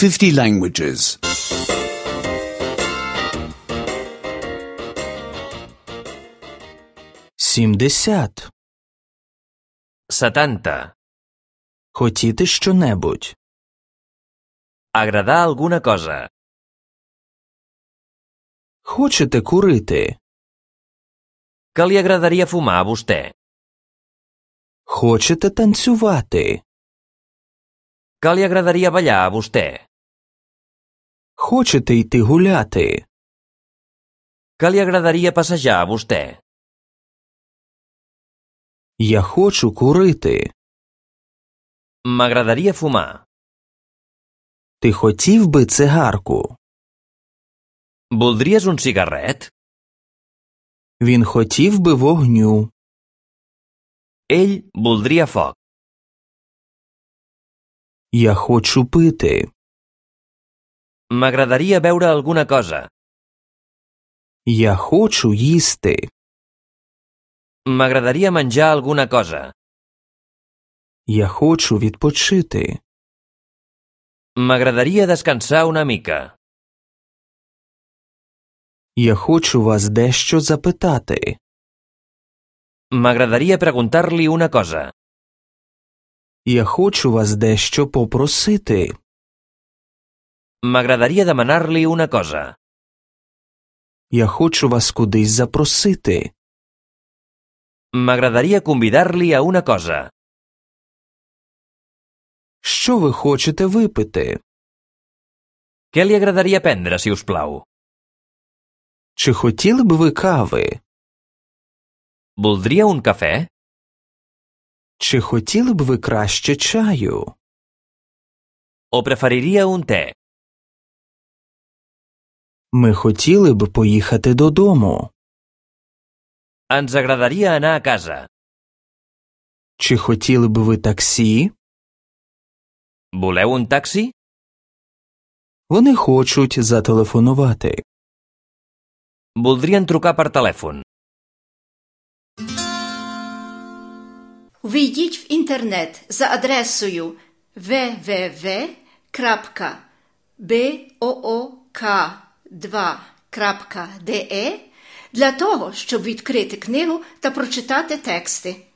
50 languages. 70. 70. Хотіти що-небудь. Agradar alguna cosa. Хочете курити? Què li agradaria fumar a vostè? Хочете танцювати? Què li agradaria ballar a vostè? Хочете йти гуляти? Què li agradaria passejar a vostè? Я хочу курити. M'agradaria fumar. Ти хотів би цигарку? Voldries un cigarret? Він хотів би вогню. Ell voldria foc. Я хочу пити. M'agradaria beure alguna cosa. Я хочу їсти. M'agradaria menjar alguna cosa. Я хочу відпочити. M'agradaria descansar una mica. Я хочу вас дещо запитати. M'agradaria preguntar-li una cosa. Я хочу вас дещо попросити. M'agradaria demanar-li una cosa. Я хочу вас кудись запросити. M'agradaria convidar-li a una cosa. Що ви хочете випити? Què li agradaria prendre, si us plau? Чи хотіли б ви кави? Voldria un cafè? Чи хотіли б ви краще чаю? O preferiria un te? Ми хотіли б поїхати додому. Ens agradaria anar a casa. Чи хотіли б ви таксі? Voleu un taxi? Вони хочуть зателефонувати. Voldrien trucar per telèfon. Ввійдіть в інтернет за адресою www.book2.de для того, щоб відкрити книгу та прочитати тексти.